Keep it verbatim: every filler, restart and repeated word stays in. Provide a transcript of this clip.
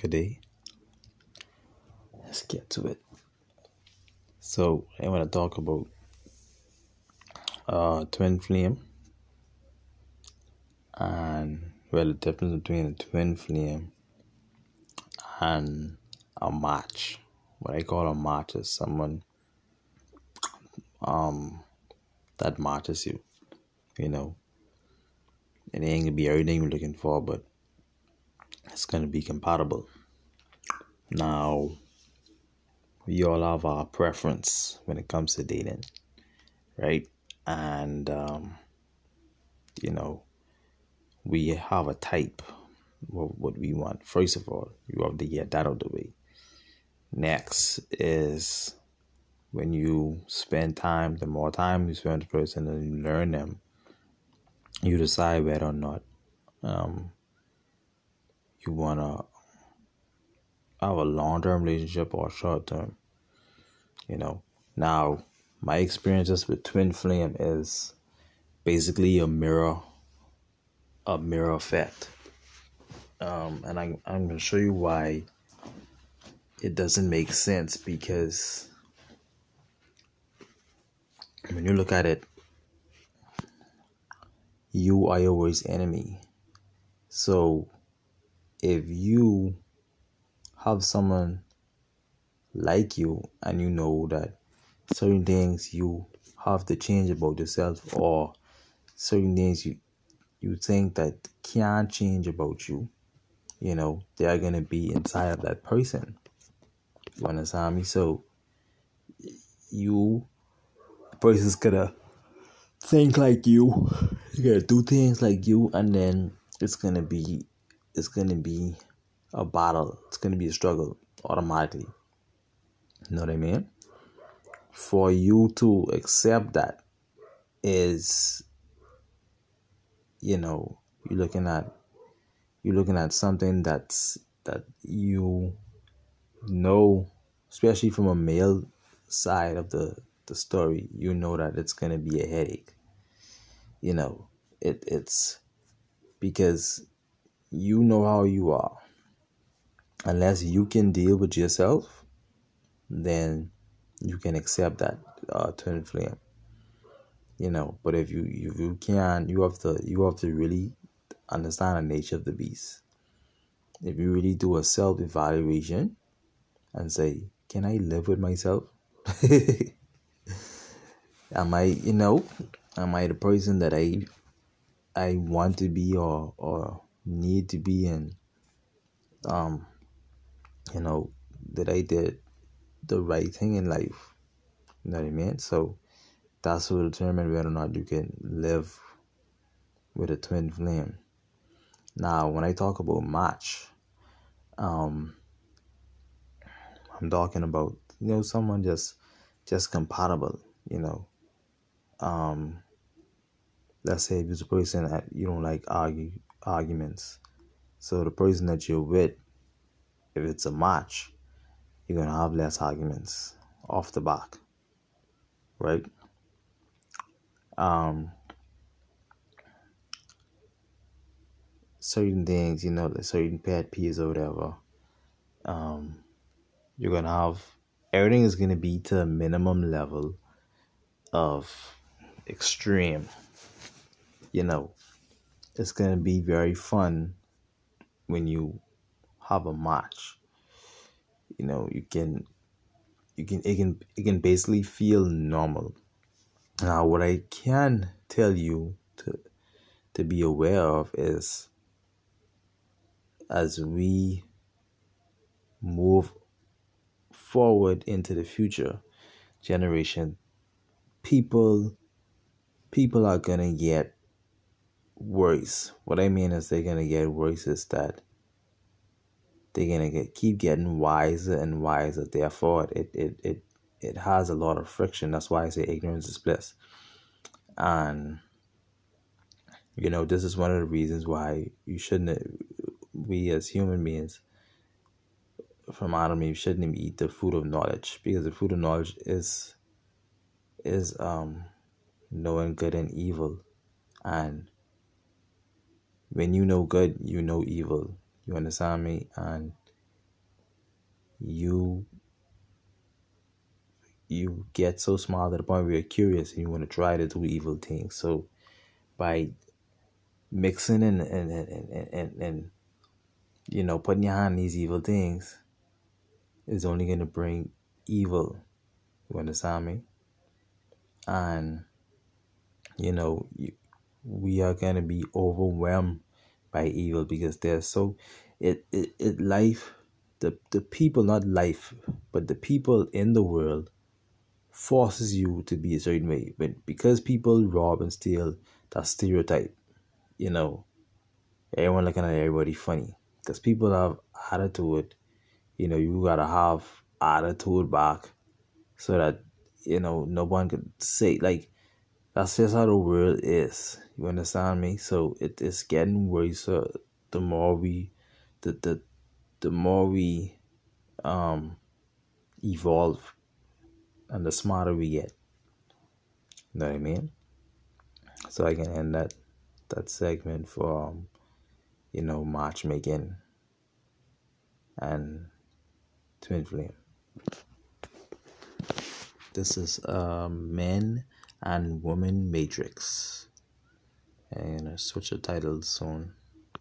Good day. Let's get to it. So I want to talk about uh twin flame and well the difference between a twin flame and a match. What I call a match is someone um that matches you. You know, it ain't gonna be everything you're looking for, but it's gonna be compatible. Now we all have our preference when it comes to dating, right? And um, you know, we have a type what, what we want. First of all, you have to get that out of the way. Next is when you spend time, the more time you spend with the person and you learn them, you decide whether or not um, you want to have a long-term relationship or short-term, you know. Now, my experiences with twin flame is basically a mirror, a mirror effect. Um, and I, I'm going to show you why it doesn't make sense, because when you look at it, you are your worst enemy. So if you have someone like you and you know that certain things you have to change about yourself, or certain things you, you think that can't change about you, you know, they are going to be inside of that person. You understand me? So you, the person's gonna think like you, you gotta do things like you, and then it's gonna be it's gonna be a battle. It's gonna be a struggle automatically. You know what I mean? For you to accept that is, you know, you're looking at you're looking at something that's that you know, especially from a male side of the the story, you know that it's gonna be a headache. You know, it it's because you know how you are. Unless you can deal with yourself, then you can accept that uh, twin flame. You know, but if you if you can't, you have to you have to really understand the nature of the beast. If you really do a self evaluation and say, can I live with myself? Am I, you know, am I the person that I I want to be, or or need to be, and um, you know, that I did the right thing in life. You know what I mean? So that's what will determine whether or not you can live with a twin flame. Now, when I talk about match, um, I'm talking about, you know, someone just just compatible. You know, um, let's say if it's a person that you don't like argue arguments, so the person that you're with, if it's a match, you're gonna have less arguments off the back, right? Um, certain things, you know, like certain pet peeves or whatever. Um, you're gonna have everything is gonna be to a minimum level of extreme. You know, it's gonna be very fun when you have a match. You know, you can you can it can it can basically feel normal. Now, what I can tell you to to be aware of is, as we move forward into the future generation, people people are gonna get worse. What I mean is they're gonna get worse is that they're gonna get keep getting wiser and wiser. Therefore, it it it it has a lot of friction. That's why I say ignorance is bliss. And you know, this is one of the reasons why you shouldn't. We as human beings from Adam, you shouldn't even eat the food of knowledge, because the food of knowledge is is um knowing good and evil. And when you know good, you know evil. You understand me? And you you get so smart to the point where you're curious and you want to try to do evil things. So by mixing and and and, and, and, and you know putting your hand in these evil things is only going to bring evil. You understand me? And you know you, we are going to be overwhelmed by evil because there's so it, it it life the the people, not life, but the people in the world forces you to be a certain way. But because people rob and steal, that stereotype, you know, everyone looking at everybody funny. Because people have attitude, you know, you gotta have attitude back so that, you know, no one could say, like, that's just how the world is. You understand me? So it is getting worse. Uh, the more we, the, the, the more we um evolve and the smarter we get. You know what I mean? So I can end that that segment for um, you know matchmaking and twin flame. This is um, men and women matrix, and I'll switch the title soon.